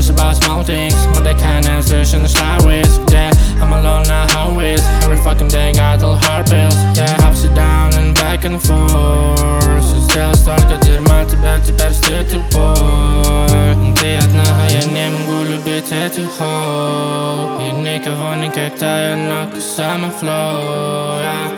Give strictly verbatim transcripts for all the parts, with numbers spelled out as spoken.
Nostrils about small things, men det kan jag searchen slavis. Yeah, I'm alone now always. Every fucking day got all heart bills. Yeah, ups and down and back and forth. Så still столько дерьма тебя теперь встретил бой. Ты одна, а я не могу любить этих хоу. И никого никогда я ног самый флоу.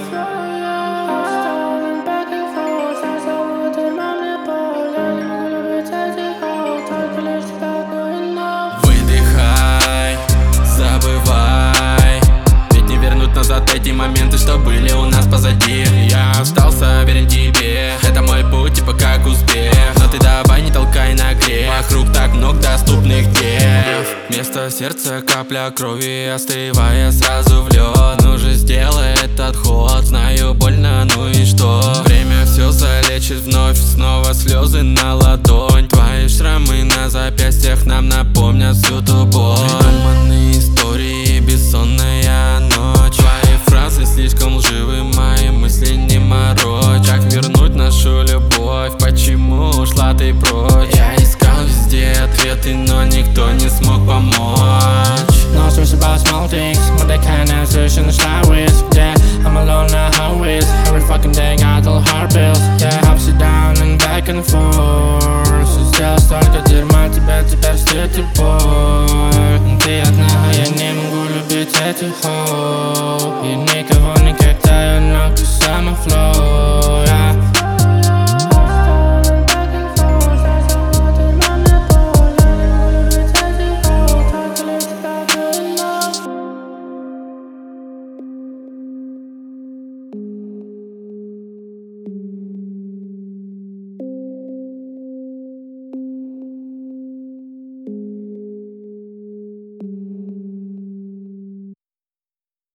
Назад эти моменты, что были у нас позади. Я остался верен тебе, это мой путь, типа как успех. Но ты давай не толкай на грех, вокруг так много доступных дев. Вместо сердца капля крови, остывая сразу в лед. Ну же сделай этот ход, знаю больно, ну и что? Время все залечит вновь, снова слезы на ладонь. Твои шрамы на запястьях нам напомнят всю ту боль. Придуманные истории, бессонная ночь. Твои фразы слишком лживы, мои мысли не морочь. Как вернуть нашу любовь, почему ушла ты прочь? Я искал везде ответы, но никто не смог помочь. Nostrils about small things, men det kan jag searchen slavis. Yeah, I'm alone now always. Every fucking day got all heart bills. Yeah, ups and down and back and forth. Så still столько дерьма тебя теперь встретил бой. Ты одна, а я не могу любить этих хоу.